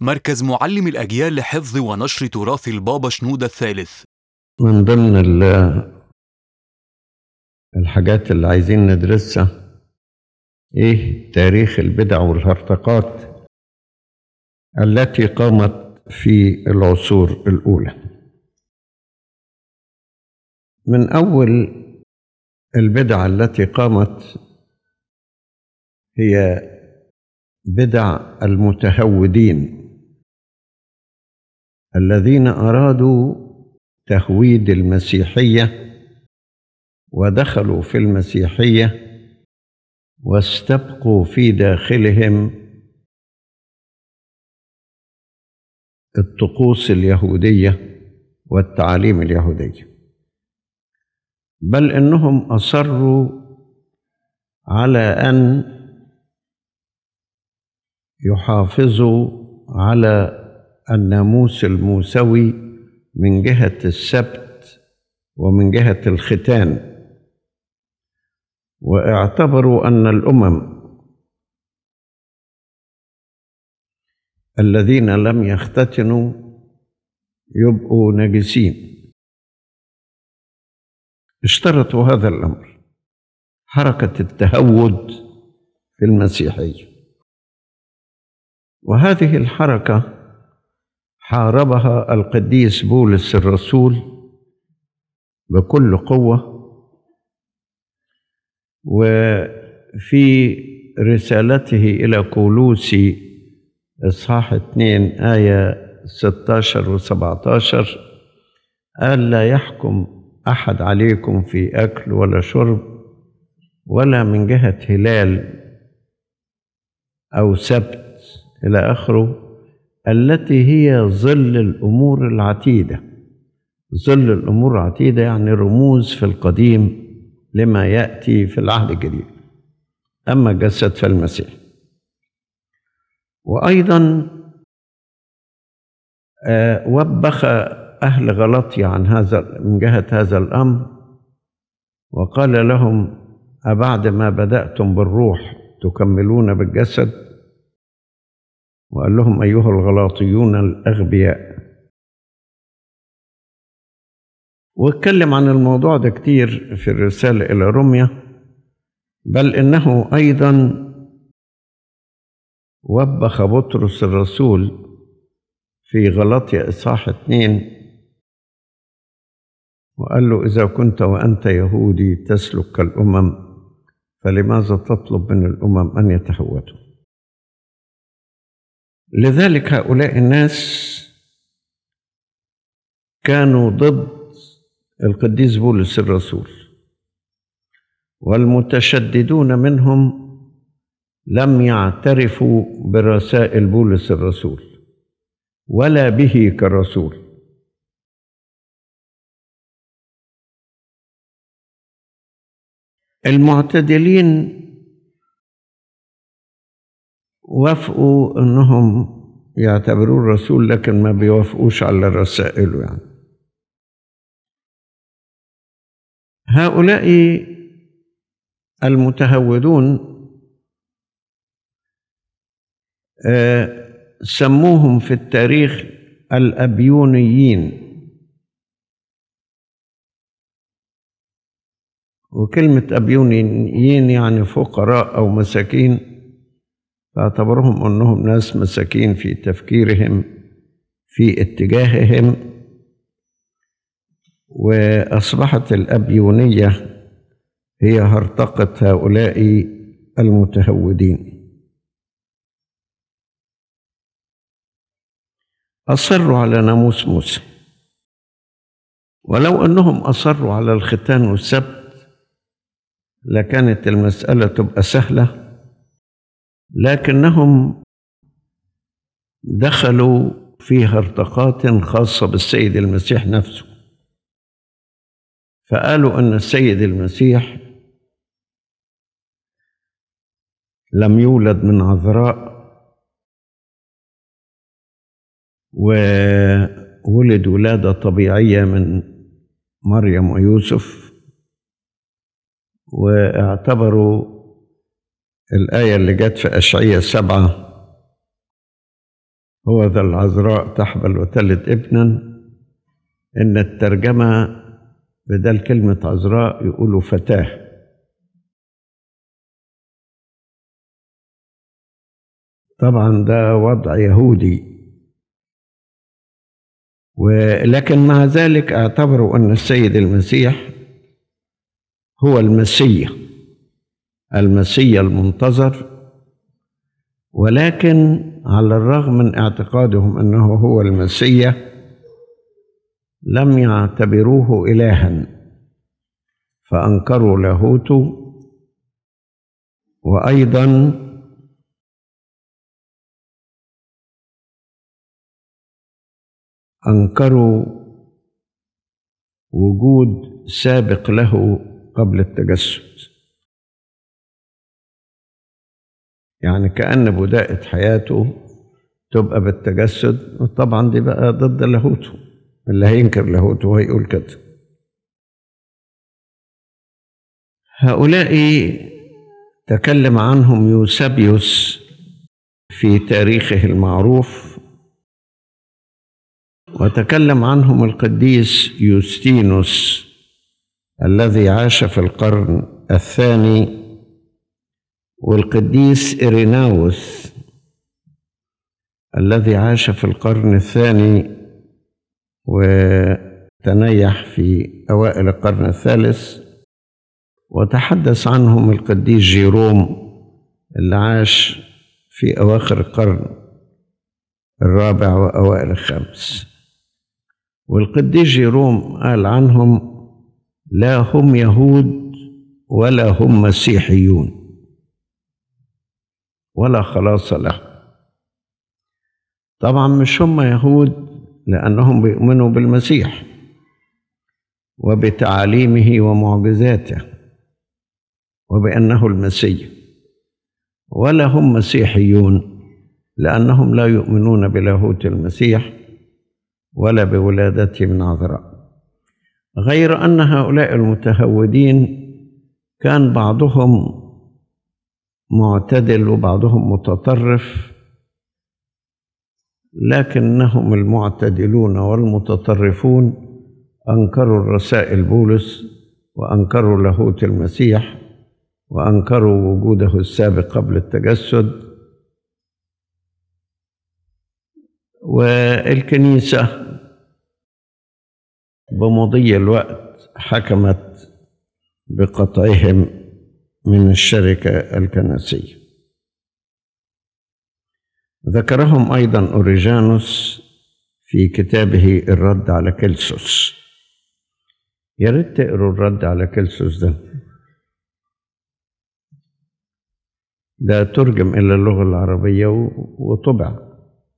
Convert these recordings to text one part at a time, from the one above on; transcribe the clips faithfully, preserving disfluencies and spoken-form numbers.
مركز معلم الأجيال لحفظ ونشر تراث البابا شنودة الثالث. من ضمن الحاجات اللي عايزين ندرسها ايه تاريخ البدع والهرطقات التي قامت في العصور الأولى. من أول البدع التي قامت هي بدع المتهودين الذين أرادوا تهويد المسيحية ودخلوا في المسيحية واستبقوا في داخلهم الطقوس اليهودية والتعاليم اليهودية، بل إنهم أصروا على أن يحافظوا على الناموس الموسوي من جهة السبت ومن جهة الختان، واعتبروا أن الأمم الذين لم يختتنوا يبقوا نجسين. اشترطوا هذا الأمر، حركة التهود في المسيحية، وهذه الحركة حاربها القديس بولس الرسول بكل قوة، وفي رسالته إلى كولوسي إصحاح اثنين آية ستة عشر و سبعة عشر قال: لا يحكم أحد عليكم في أكل ولا شرب ولا من جهة هلال أو سبت إلى آخره، التي هي ظل الأمور العتيدة. ظل الأمور العتيدة يعني رموز في القديم لما يأتي في العهد الجديد، أما جسد فالمسيح. وأيضا وبخ أهل غلطية عن هذا من جهة هذا الأمر، وقال لهم: أبعد ما بدأتم بالروح تكملون بالجسد؟ وقال لهم: أيها الغلاطيون الأغبياء. واتكلم عن الموضوع ده كتير في الرسالة إلى روميا، بل إنه أيضا وبخ بطرس الرسول في غلطية إصحاح اثنين وقال له: إذا كنت وأنت يهودي تسلك كالأمم فلماذا تطلب من الأمم أن يتهودوا؟ لذلك هؤلاء الناس كانوا ضد القديس بولس الرسول، والمتشددون منهم لم يعترفوا برسائل بولس الرسول ولا به كرسول. المعتدلين وافقوا أنهم يعتبروا الرسول، لكن ما بيوافقوش على رسائله. يعني هؤلاء المتهودون سموهم في التاريخ الأبيونيين، وكلمة أبيونيين يعني فقراء أو مساكين، فاعتبرهم أنهم ناس مساكين في تفكيرهم في اتجاههم، وأصبحت الأبيونية هي هرطقة هؤلاء المتهودين. أصروا على ناموس موسى، ولو أنهم أصروا على الختان والسبت لكانت المسألة تبقى سهلة، لكنهم دخلوا في هرطقات خاصة بالسيد المسيح نفسه، فقالوا أن السيد المسيح لم يولد من عذراء، وولد ولادة طبيعية من مريم ويوسف، واعتبروا الآية اللي جت في أشعياء سبعة هو ذا العذراء تحبل وتلد ابنا. إن الترجمة بدل كلمة عذراء يقولوا فتاة. طبعا ده وضع يهودي، ولكن مع ذلك اعتبروا أن السيد المسيح هو المسيح المسيح المنتظر، ولكن على الرغم من اعتقادهم أنه هو المسيح لم يعتبروه إلها، فأنكروا لاهوته، وأيضا أنكروا وجود سابق له قبل التجسد. يعني كأن بداية حياته تبقى بالتجسد، وطبعا دي بقى ضد لاهوته. اللي هينكر لاهوته هيقول كده. هؤلاء تكلم عنهم يوسبيوس في تاريخه المعروف، وتكلم عنهم القديس يوستينوس الذي عاش في القرن الثاني، والقديس إيريناوس الذي عاش في القرن الثاني وتنيح في أوائل القرن الثالث. وتحدث عنهم القديس جيروم اللي عاش في أواخر القرن الرابع وأوائل الخامس. والقديس جيروم قال عنهم: لا هم يهود ولا هم مسيحيون ولا خلاص له. طبعا مش هم يهود لأنهم بيؤمنوا بالمسيح وبتعاليمه ومعجزاته وبأنه المسيح، ولا هم مسيحيون لأنهم لا يؤمنون بلاهوت المسيح ولا بولادته من عذراء. غير أن هؤلاء المتهودين كان بعضهم معتدل وبعضهم متطرف، لكنهم المعتدلون والمتطرفون أنكروا الرسائل بولس، وأنكروا لاهوت المسيح، وأنكروا وجوده السابق قبل التجسد. والكنيسة بمضي الوقت حكمت بقطعهم من الشركة الكنسية. ذكرهم أيضا أوريجانوس في كتابه الرد على كلسوس. يا ريت تقروا الرد على كلسوس ده، ده ترجم إلى اللغة العربية وطبع.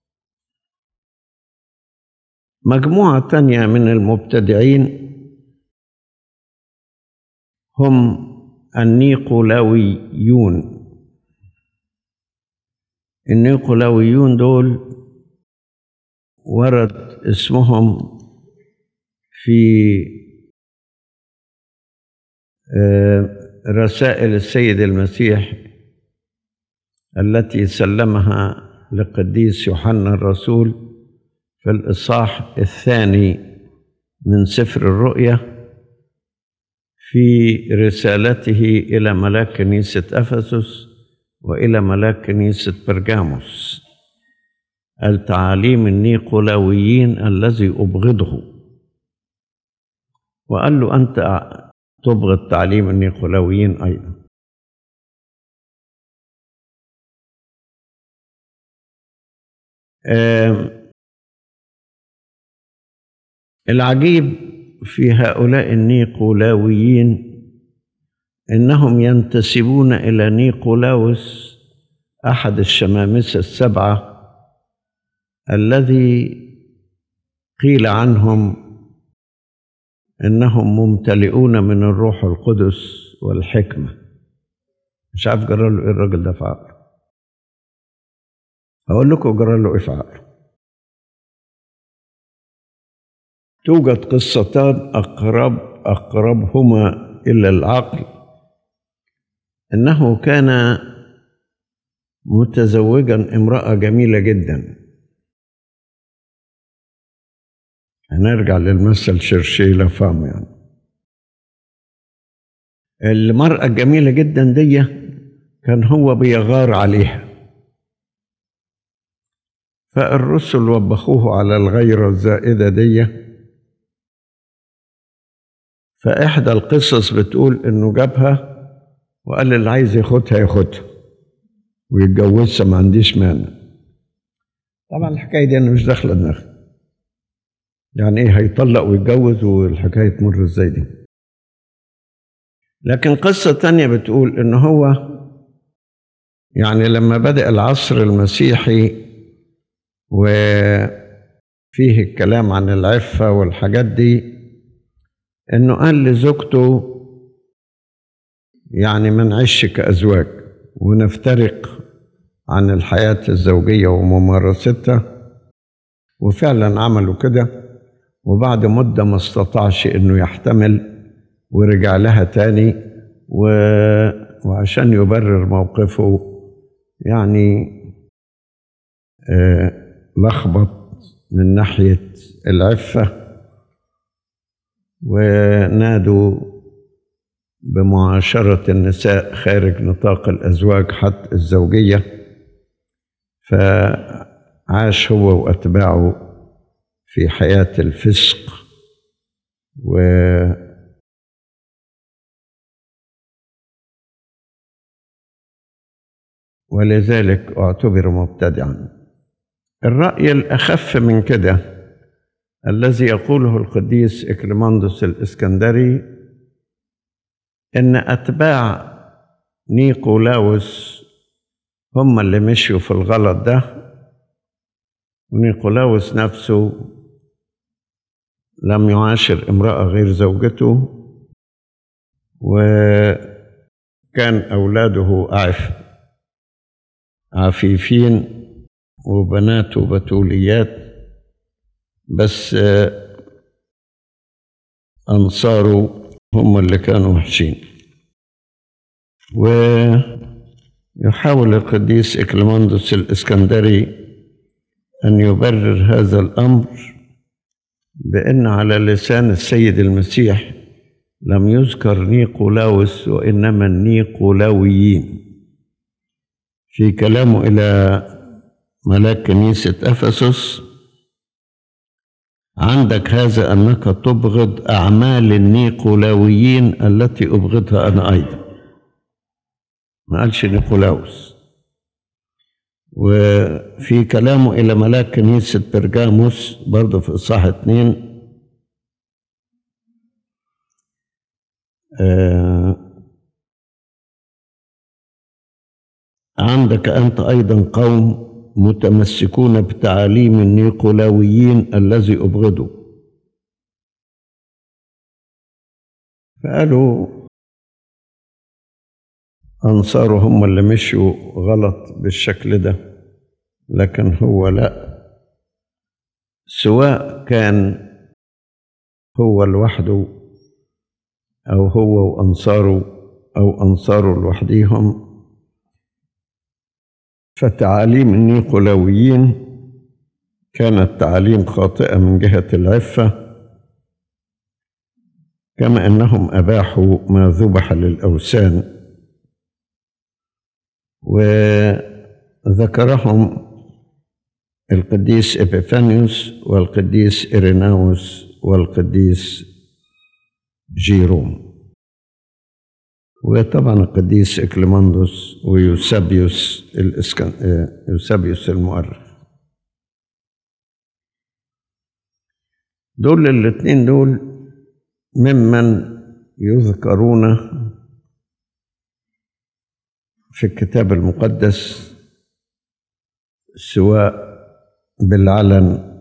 مجموعة تانية من المبتدعين هم النيقولاويون. النيقولاويون دول ورد اسمهم في رسائل السيد المسيح التي سلمها لقديس يوحنا الرسول في الإصحاح الثاني من سفر الرؤيا، في رسالته إلى ملاك كنيسة أفسس وإلى ملاك كنيسة برجاموس: التعاليم النيقولاويين الذي أبغضه. وقال له: أنت تبغض تعليم النيقولاويين أيضا. العجيب في هؤلاء النيقولاويين إنهم ينتسبون إلى نيقولاوس أحد الشمامسة السبعة الذي قيل عنهم إنهم ممتلئون من الروح القدس والحكمة. مش عارف جرى له إيه الراجل ده في عقله. هقول لكم جرى له إيه في عقله. توجد قصتان أقرب أقربهما إلى العقل: إنه كان متزوجا امرأة جميلة جدا، هنرجع للمثل شرشيلة فام يعني. المرأة الجميلة جدا دي كان هو بيغار عليها، فالرسل وبخوه على الغيرة الزائدة دي. فإحدى القصص بتقول إنه جابها وقال اللي عايز ياخدها ياخدها ويتجوزها، ما عنديش مانع. طبعا الحكاية دي أنا مش داخلة دماغي، يعني إيه هيطلق ويتجوز والحكاية تمر إزاي دي. لكن قصة تانية بتقول إن هو يعني لما بدأ العصر المسيحي وفيه الكلام عن العفة والحاجات دي، إنه قال لزوجته يعني ما نعيش كأزواج ونفترق عن الحياة الزوجية وممارستها، وفعلا عملوا كده. وبعد مدة ما استطاعش إنه يحتمل ورجع لها تاني، و... وعشان يبرر موقفه يعني آه لخبط من ناحية العفة، ونادوا بمعاشرة النساء خارج نطاق الأزواج حتى الزوجية. فعاش هو وأتباعه في حياة الفسق و ولذلك اعتبر مبتدعا. الرأي الأخف من كده الذي يقوله القديس إكليماندوس الإسكندري إن أتباع نيقولاوس هم اللي مشوا في الغلط ده، ونيقولاوس نفسه لم يعاشر امرأة غير زوجته، وكان أولاده أعف عفيفين وبناته بتوليات، بس أنصاره هم اللي كانوا وحشين. ويحاول القديس إكليماندوس الإسكندري أن يبرر هذا الأمر بأن على لسان السيد المسيح لم يذكر نيقولاوس وإنما النيقولاويين في كلامه إلى ملاك كنيسة أفسس: عندك هذا أنك تبغض أعمال النيقولاويين التي أبغضها أنا أيضا. ما قالش نيقولاوس. وفي كلامه إلى ملاك كنيسة برجاموس برضه في إصحاح اتنين آه عندك أنت أيضا قوم متمسكون بتعاليم النيقولاويين الذي أبغضوا. فقالوا أنصاره هم اللي مشوا غلط بالشكل ده، لكن هو لا، سواء كان هو لوحده أو هو وأنصاره أو أنصاره لوحديهم، فتعاليم النيقولاويين كانت تعاليم خاطئة من جهة العفة، كما أنهم أباحوا ما ذبح للأوثان، وذكرهم القديس إبيفانيوس والقديس إيريناوس والقديس جيروم، وطبعا القديس إكليماندوس ويوسابيوس الإسكن... يوسابيوس المؤرخ. دول الاثنين دول ممن يذكرون في الكتاب المقدس سواء بالعلن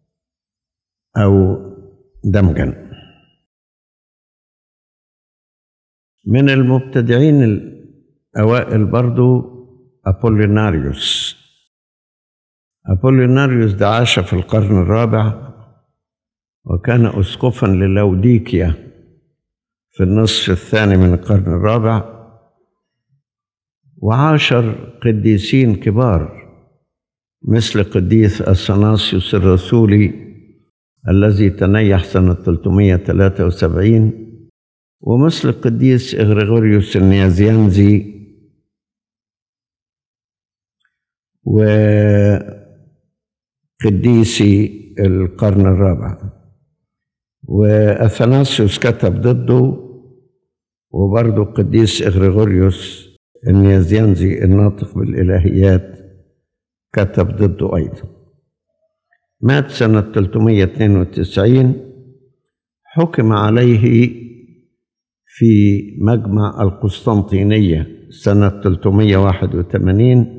أو دمجا. من المبتدعين الأوائل برضو أبوليناريوس. أبوليناريوس ده عاش في القرن الرابع، وكان أسقفا للاوديكيا في النصف الثاني من القرن الرابع، وعاشر قديسين كبار مثل قديس أثناسيوس الرسولي الذي تنيح سنة ثلاثمائة وثلاثة وسبعين، ومثل القديس إغريغوريوس النيازيانزي وقديسي القرن الرابع. وأثناسيوس كتب ضده، وبرضه القديس إغريغوريوس النيازيانزي الناطق بالإلهيات كتب ضده أيضا. مات سنة ثلاثمائة واثنين وتسعين، حكم عليه في مجمع القسطنطينية سنة ثلاثمائة وواحد وثمانين،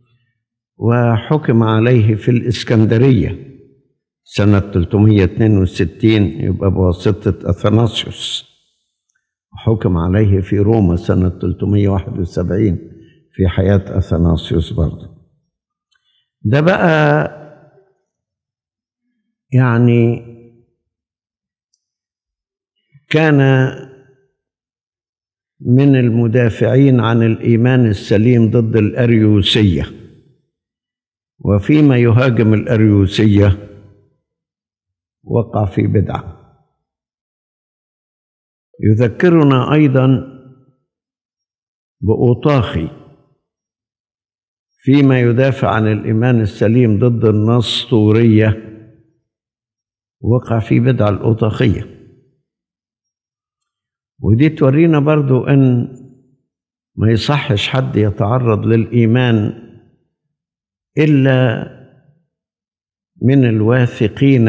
وحكم عليه في الإسكندرية سنة ثلاثمائة واثنين وستين، يبقى بواسطة أثناسيوس. حكم عليه في روما سنة ثلاثمائة وواحد وسبعين في حياة أثناسيوس برضه. ده بقى يعني كان من المدافعين عن الإيمان السليم ضد الأريوسية، وفيما يهاجم الأريوسية وقع في بدعة. يذكرنا أيضا بأوطاخي فيما يدافع عن الإيمان السليم ضد النسطورية، وقع في بدعة الأوطاخية. ودي تورينا برضو أن ما يصحش حد يتعرض للإيمان إلا من الواثقين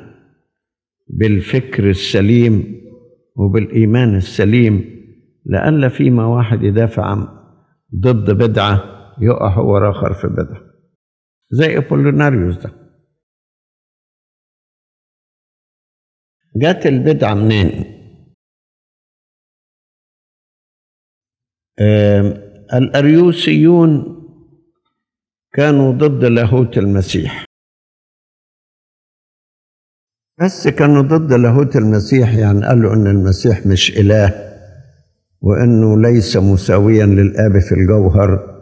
بالفكر السليم وبالإيمان السليم، لألا فيما واحد يدافع ضد بدعة يقع هو آخر في بدعة، زي أبولوناريوس ده. جات البدعة منين؟ الأريوسيون كانوا ضد لاهوت المسيح، بس كانوا ضد لاهوت المسيح، يعني قالوا أن المسيح مش إله، وأنه ليس مساويا للآب في الجوهر،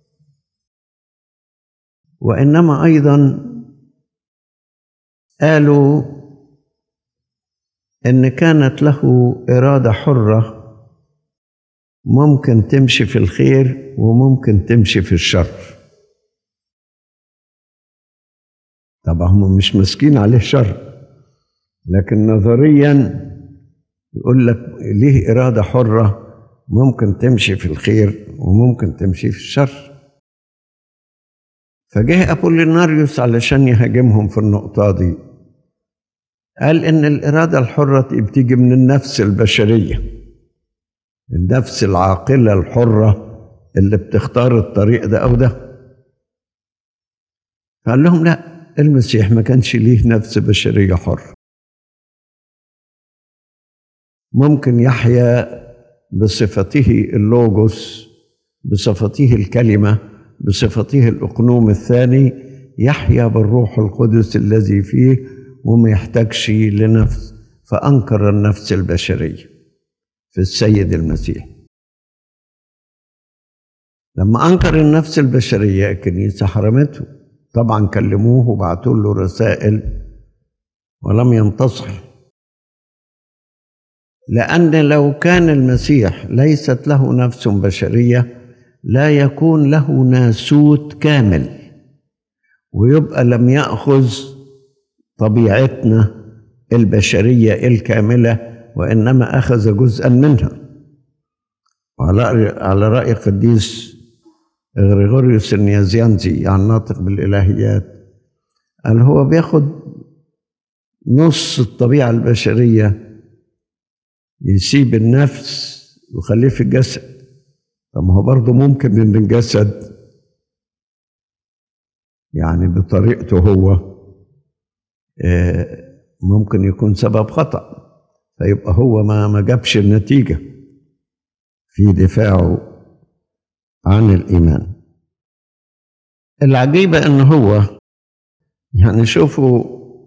وإنما أيضا قالوا إن كانت له إرادة حرة، ممكن تمشي في الخير وممكن تمشي في الشر. طبعا هم مش مسكين عليه شر، لكن نظريا يقول لك ليه إرادة حرة، ممكن تمشي في الخير وممكن تمشي في الشر. فجه أبوليناريوس علشان يهاجمهم في النقطة دي، قال إن الإرادة الحرة بتيجي من النفس البشرية، النفس العاقلة الحرة اللي بتختار الطريق ده أو ده. قال لهم لا، المسيح ما كانش ليه نفس بشرية حرة، ممكن يحيا بصفته اللوجوس، بصفته الكلمة، بصفته الأقنوم الثاني، يحيا بالروح القدس الذي فيه وما يحتاجش لنفس. فأنكر النفس البشرية في السيد المسيح. لما أنكر النفس البشرية الكنيسة حرمته، طبعا كلموه وبعتوا له رسائل ولم ينتصح، لأن لو كان المسيح ليست له نفس بشرية لا يكون له ناسوت كامل، ويبقى لم يأخذ طبيعتنا البشرية الكاملة، وإنما أخذ جزءا منها. على رأي قديس غريغوريوس النيازيانزي يعني ناطق بالإلهيات، قال هو بياخد نص الطبيعة البشرية، يسيب النفس ويخليه في الجسد. طب ما هو برضه ممكن ان الجسد يعني بطريقته هو ممكن يكون سبب خطأ، فيبقى هو ما ما جابش النتيجة في دفاعه عن الإيمان. العجيبة ان هو يعني شوفوا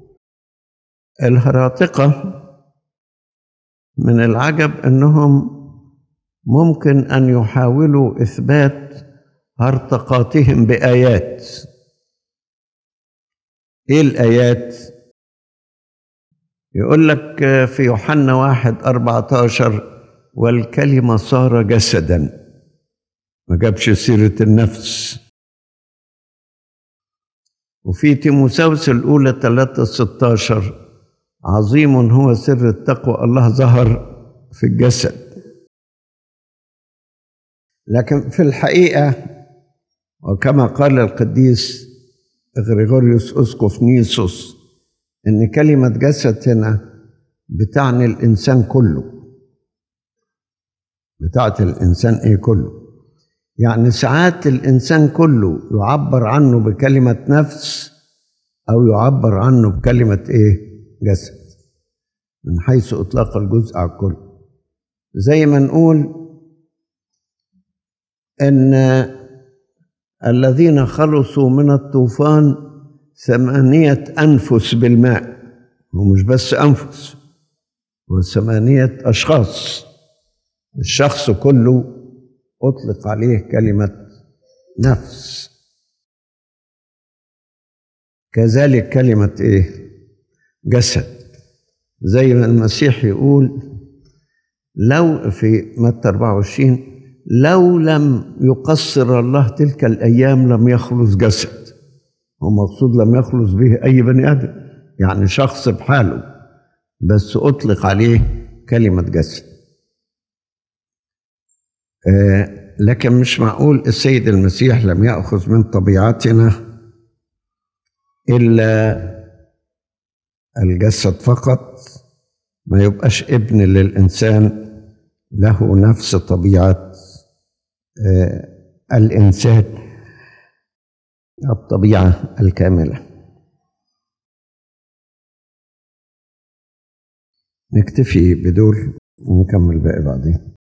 الهراطقة، من العجب انهم ممكن ان يحاولوا اثبات هرطقاتهم بآيات. ايه الآيات؟ يقول لك في يوحنا واحد أربعة عشر والكلمة صار جسدا، ما جابش سيرة النفس. وفي تيموثاوس الأولى ثلاثة ستة عشر عظيم هو سر التقوى، الله ظهر في الجسد. لكن في الحقيقة وكما قال القديس غريغوريوس أسقف نيسوس إن كلمة جسد هنا بتعني الإنسان كله، بتاعت الإنسان إيه كله. يعني ساعات الإنسان كله يعبر عنه بكلمة نفس أو يعبر عنه بكلمة إيه جسد، من حيث إطلاق الجزء على الكل. زي ما نقول أن الذين خلصوا من الطوفان ثمانية أنفس بالماء، ومش بس أنفس، وثمانية أشخاص، الشخص كله أطلق عليه كلمة نفس. كذلك كلمة إيه جسد، زي ما المسيح يقول لو في متى أربعة وعشرين لو لم يقصر الله تلك الأيام لم يخلص جسد. هو مقصود لم يخلص به أي بني آدم، يعني شخص بحاله، بس أطلق عليه كلمة جسد. آه لكن مش معقول السيد المسيح لم يأخذ من طبيعتنا إلا الجسد فقط، ما يبقاش ابن للإنسان له نفس طبيعة آه الإنسان، الطبيعة الكاملة. نكتفي بدول ونكمل باقي بعدين.